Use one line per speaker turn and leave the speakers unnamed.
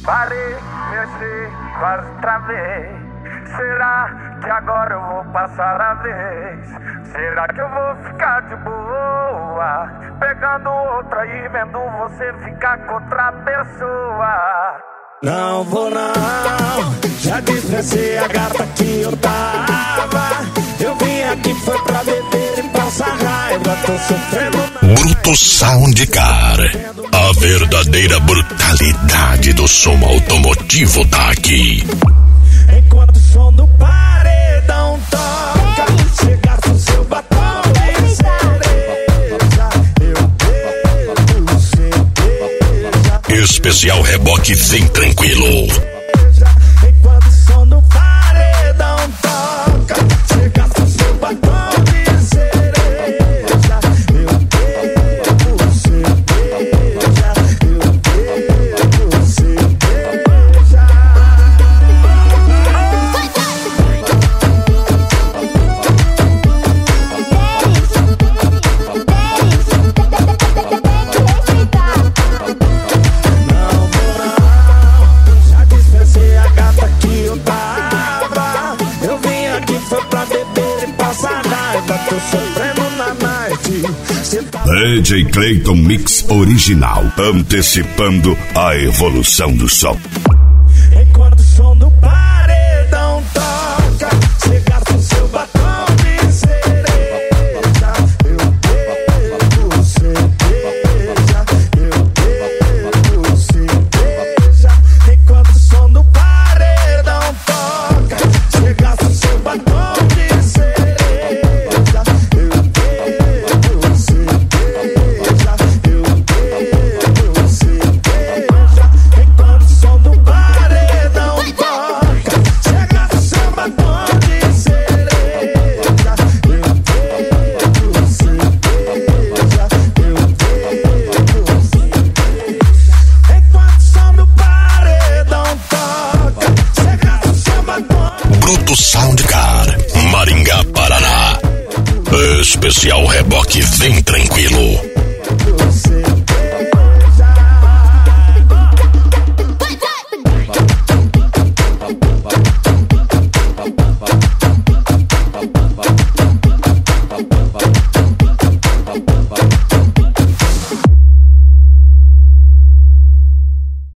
Parei, pensei, quase travei. Será que agora eu vou passar a vez? Será que eu vou ficar de boa, pegando outra e vendo você ficar com outra pessoa?
Não vou não, já desprezei a gata que eu tava. Eu vim aqui foi pra beber e passar raiva, tô sofrendo.
Bruto Soundcar, a verdadeira brutalidade do som automotivo tá aqui.
Enquanto o som do paredão toca, chegar com seu batom de cereja, eu bebo cerveja.
Especial reboque Vem Tranquilo.
Enquanto o som do paredão toca, chegar com seu batom de cereja, eu bebo cerveja, eu bebo cerveja. Já dispensei a gata que eu tava. Eu vim aqui foi pra beber e passar raiva, tô sofrendo na night. Cê tá
DJ Clayton Mix Original, antecipando a evolução do som.
enquanto o som do paredão toca, chegar com seu batom de cereja, eu bebo cerveja, eu bebo cerveja. Enquanto o som do paredão toca, chegar com seu batom de cereja, eu bebo cerveja, eu bebo cerveja. Enquanto o som do paredão toca, chega com seu batom de cereja, eu bebo cerveja, eu bebo cerveja. Enquanto o som do paredão toca, chega com seu batom.
Bruto Soundcar, Maringá, Paraná. Especial reboque Vem Tranquilo.